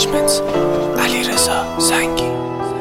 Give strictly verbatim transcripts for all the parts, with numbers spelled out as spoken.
منیجمنت علیرضا زنگی.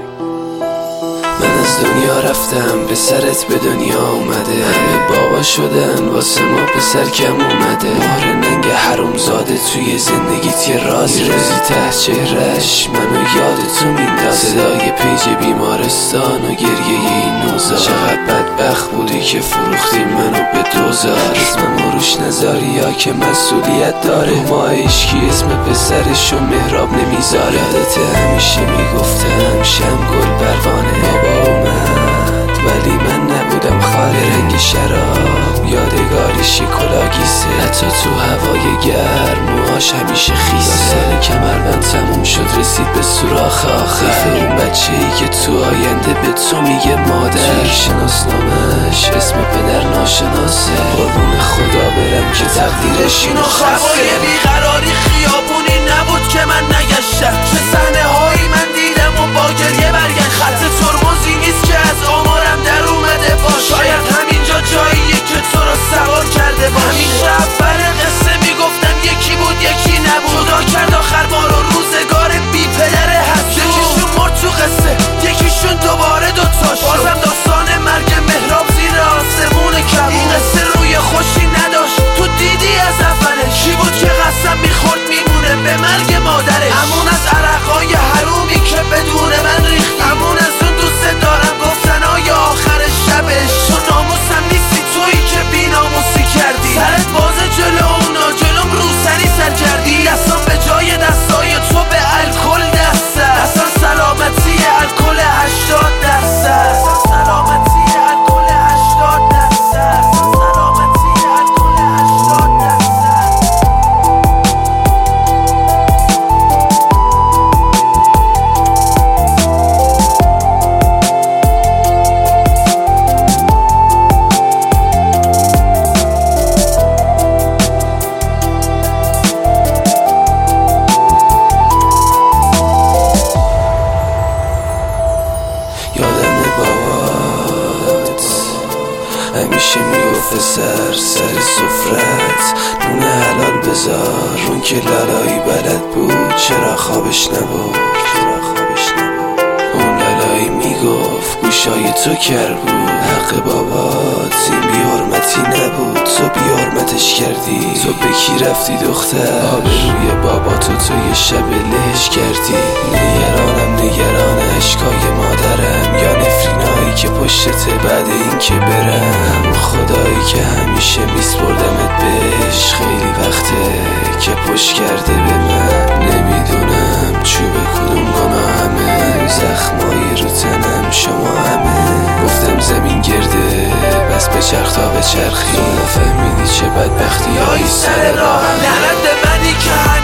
من از دنیا رفتم به سرت به دنیا اومده، همه بابا شدن واسه ما پسر کم اومده. مهر ننگ حروم زاده توی زندگیت یه رازی، روزی ته چهرش منو یاد تو میندازه. صدای پیج بیمارستان و گریه این نوزاد. چقدر بدبخت بودی که فروختی منو به دوزار. اسممو روش نذاری یا که مسئولیت داره. ما عشقی اسم پسرشو مهراب نمیذاره. یادت همیشه میگفتم شم گل پروانه. بابا اومد ولی من نبودم خاله. رنگ شراب یادگاری شکلاگیسه. حتی تو هوای گرم موهاش همیشه خیسه. سال کمربند تموم شد رسید به سوراخ آخر. اون بچه ای که تو آینده به تو میگه مادر. شناسنامش اسم پدر ناشناسه. قربون خدا برم که تقدیرش اینو خسته. بیقراری خیابونی نبود که من نگشتم. چه صحنه هایی من دیدم و با گریه برگشتم. خط ترمزی نیست که از آمارم در اومده باشه. شاید همینجا جاییه که تو رو سوار کرده باشه. همیشه اول قصه میگفتم یکی بود یکی نبود. خدا کرد آخر ما رو روزگار بی پدر هست. یکیشون مرد تو قصه یکیشون دوباره دوتا شد. بازم داستان مرگ مهراب زیر آسمون کبود. این قصه روی خوشی نداشت تو دیدی از اولش. چی بود که قسم میخورد میمونه به مرگ مادره. همون از عرقای حرومی که بدون من ریختی. همون از اون دوست دارم گفتن آیا آخر شبش. تو ناموسم نیستی تویی که بی ناموسی کردی. سرت باز جلو اونا جلوم روسری سر کردی. دستان به جای دستای تو به الکل دسته. اصلا سلامتی الکل هشتاد درصد. سلامتی الکل هشتاد درصد. سلامتی الکل هشتاد درصد. یادم بابات همیشه میگفت سر سر سفرت نون حلال بذار. اون که لالایی بلد بود چرا خوابش نبود. اون لالایی میگفت گوشای تو کر بود. حق بابات این بی حرمتی نبود. تو بی حرمتش کردی. تو به کی رفتی دختر؟ آبروی باباتو تو یه شب لهش کردی. نگرانم نگران اشکای مادرم. یا نفرینایی که پشتته بعد این که برم. همون خدایی که همیشه میسپردمت بهش. خیلی وقته که پشت کرده به من. نمیدونم چوب کدوم گناهمه. زخمایی رو تنم شما همه. گفتم زمین گرده بس بچرخ تا بچرخی. تو نفهمیدی چه بدبختی هایی سر راهم. لعنت به منی که